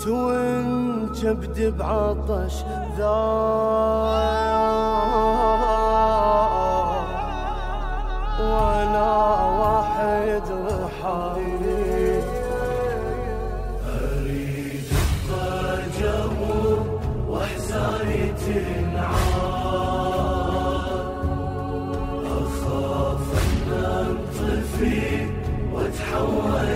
وانجبد بعطش ذا ولا واحد رحايل. أريد الضجر وأحزاني تنعاد، أخاف أن أنطفي وأتحول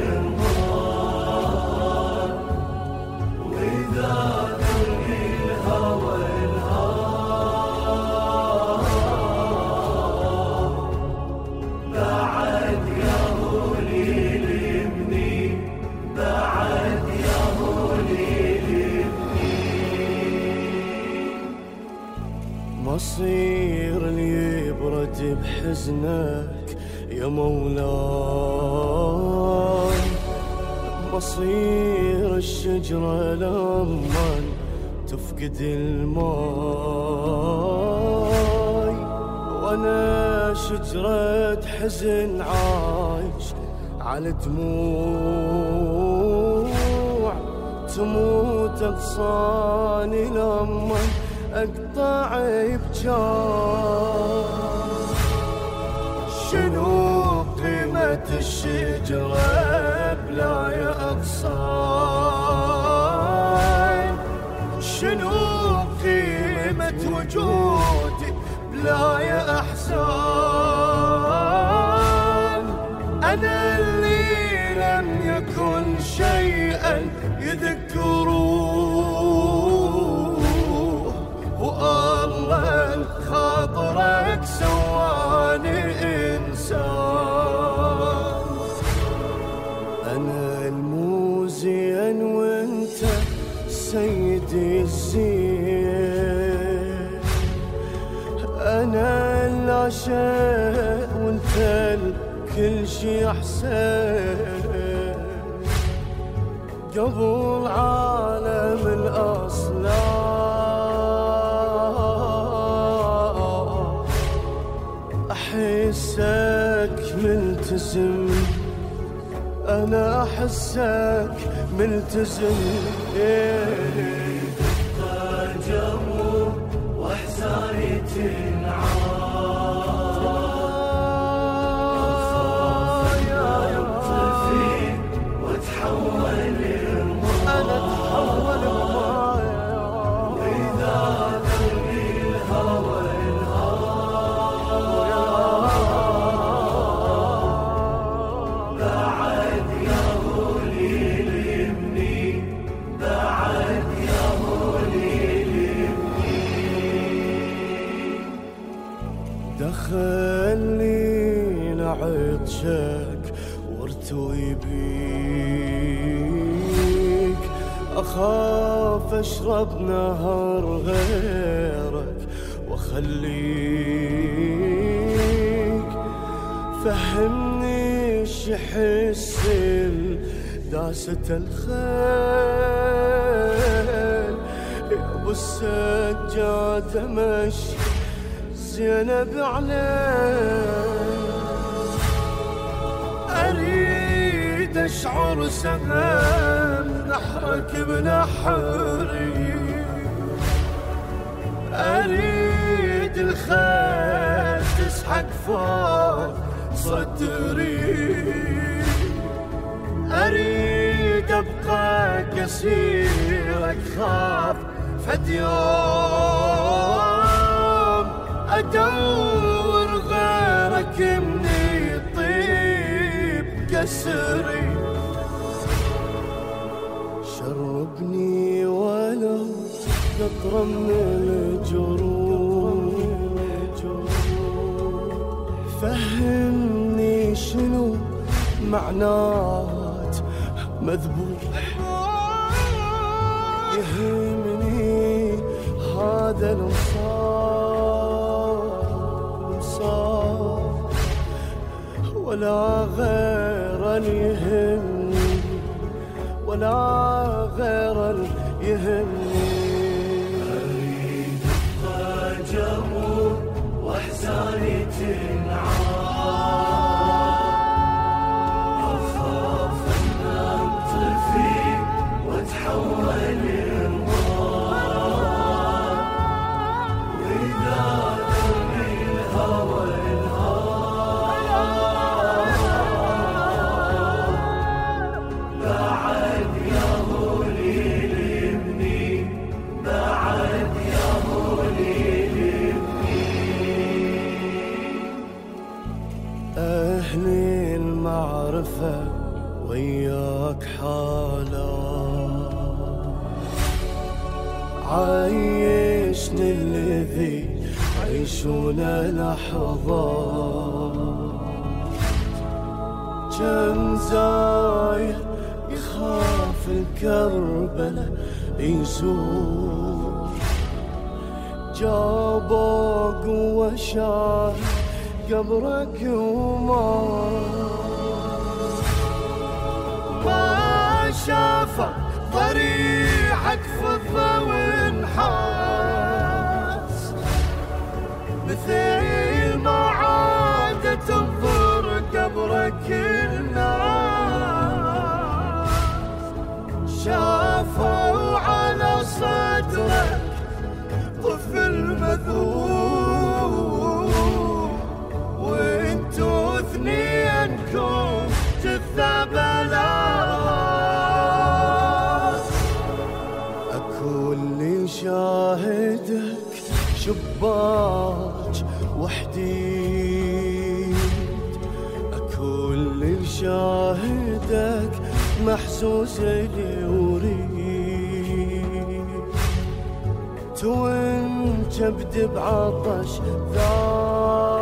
النار، وإذا كل الهوى بعد يا هولي لمني، بعد يا هولي لمني. مصير اللي يبرد بحزنك يا مولاي، مصير الشجرة لما تفقد الماي، وانا شجرة حزن عايش على دموع تموت اغصاني لما اقطع بجار. شنو قيمة الشجرة بلا يا أغصان؟ شنو قيمة وجودي بلا يا أحزان؟ أنا اللي لم يكن شيئا يذكروه، والله خاطرك سواني إنسان. أنا الموزين وانت سيدي الزين، أنا لا شيء وانت كل شي أحسن. قبل عالم الأصلاح أحسك ملتزم، أنا أحسك ملتزم. ضجر وأحزاني تنعاد، أخاف أن أنطفي وأتحول الماء، أنا أتحول الماء، وإذا كل الهوى بعد يا هولي لمني، بعد يا هولي لمني. دخلني عطشك وارتوي بيك، أخاف أشرب نهر غيرك وأخليك. فهمني شحس داسة الخيل يا أبو السجاد مشي زينب عليك. أريد أشعر سهم نحرك بنحري، أريد الخيل تسحق فوق صدري، أريد أبقى كسيرك خاف فد يوم أدور غيرك من يطيب كسري. شربني ولو قطرة من الجروح، فهمني شنو معنات مذبوح. يهمني هذا الانصاف ولا غير يهمني، ولا غير يهمني. أريد الضجر وأحزاني تنعاد، أخاف أن أنطفي وأتحول أعرفه وياك حاله، عايشني الذي عيشون لحظات، كم زاير يخاف الكربلة يزور، جابوا قوة شاهد قبرك ما شافه ضريحك فضة ونحاس، مثل ما عادت تنظر قبرك الناس، شافوا على صدرك طفل مذوب، وانتو اثنينكم جثة بلاس، اكو اللي شاهدك شباك وحديد، اكو اللي شاهدك محسوس لي وريد، وانت بعطش ذا